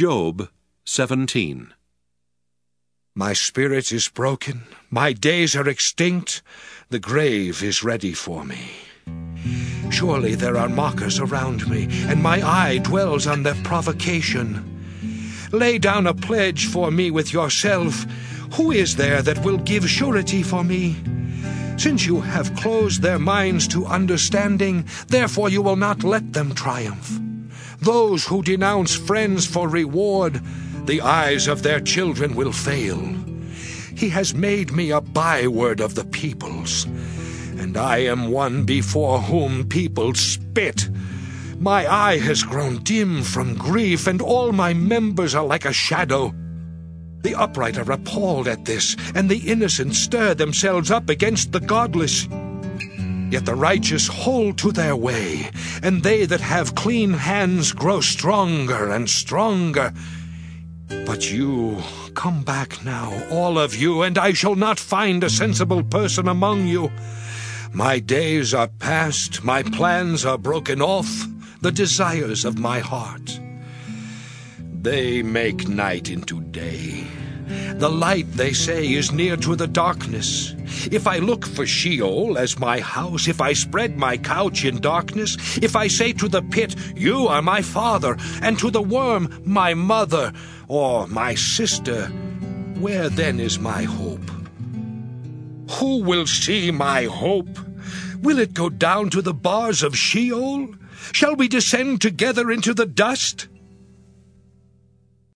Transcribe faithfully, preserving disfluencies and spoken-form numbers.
Job seventeen. My spirit is broken, my days are extinct, the grave is ready for me. Surely there are mockers around me, and my eye dwells on their provocation. Lay down a pledge for me with yourself. Who is there that will give surety for me? Since you have closed their minds to understanding, therefore you will not let them triumph. Those who denounce friends for reward, the eyes of their children will fail. He has made me a byword of the peoples, and I am one before whom people spit. My eye has grown dim from grief, and all my members are like a shadow. The upright are appalled at this, and the innocent stir themselves up against the godless. Yet the righteous hold to their way, and they that have clean hands grow stronger and stronger. But you, come back now, all of you, and I shall not find a sensible person among you. My days are past, my plans are broken off, the desires of my heart. They make night into day. The light, they say, is near to the darkness. If I look for Sheol as my house, if I spread my couch in darkness, if I say to the pit, you are my father, and to the worm, my mother, or my sister, where then is my hope? Who will see my hope? Will it go down to the bars of Sheol? Shall we descend together into the dust?